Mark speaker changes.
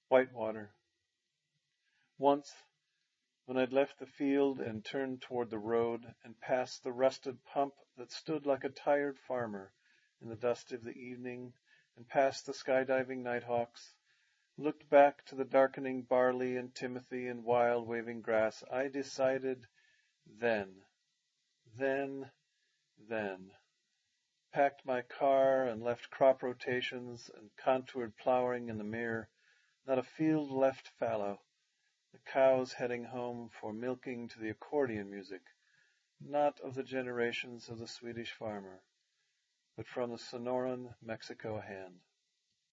Speaker 1: Whitewater. Once, when I'd left the field and turned toward the road and passed the rusted pump that stood like a tired farmer in the dust of the evening, and past the skydiving nighthawks, looked back to the darkening barley and timothy and wild waving grass, I decided then, packed my car and left crop rotations and contoured plowing in the mirror, not a field left fallow, the cows heading home for milking to the accordion music, not of the generations of the Swedish farmer, but from the Sonoran Mexico hand.